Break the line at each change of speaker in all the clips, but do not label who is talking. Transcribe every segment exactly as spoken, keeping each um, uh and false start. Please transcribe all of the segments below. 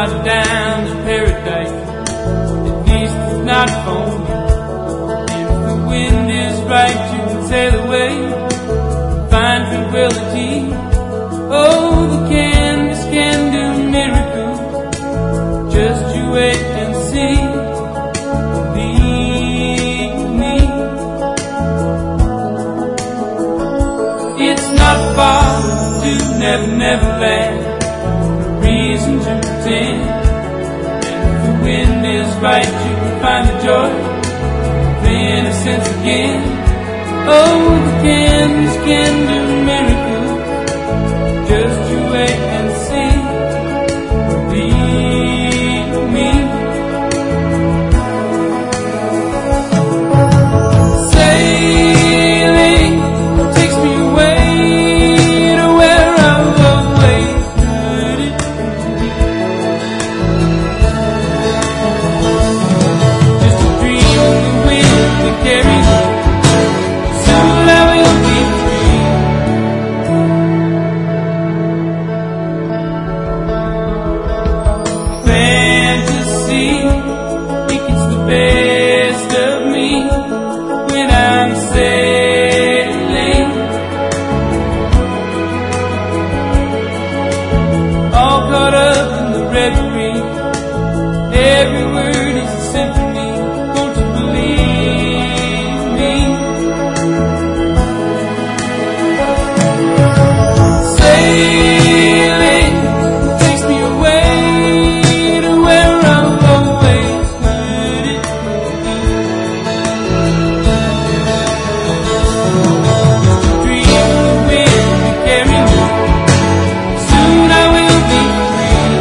ride down to paradise. At least it's not for me. If the wind is right, you can sail away, find tranquility. Oh, the canvas can do miracles. Just you wait and see. Believe me. It's not far to Never Never Land. Reason to pretend. And if the wind is right, you can find the joy of innocence again. Oh, the canvas can do miracles. Just you wait and see. Believe me. Sailing takes me away to where I've always heard it. Just a dream of the wind that carries me. Soon I will be free. Fantasy, it gets the best of me when I'm sailing. All caught up in the reverie. Every word is a symphony. Won't you believe me? Sailing takes me away to where I've always heard it. Dream of the wind to carry me. Soon I will be free.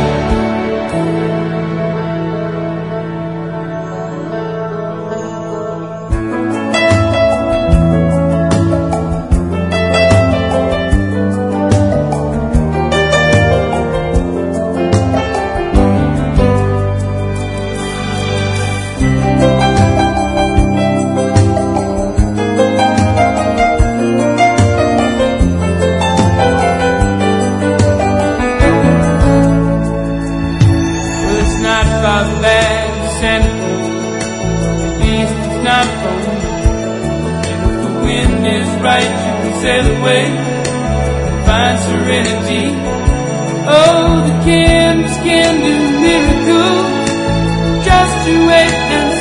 Well, it's not far back to Santa Cruz. At least it's not for me. And if the wind is right, you can sail away, find serenity. Oh, the canvas can do miracles. Just you wait and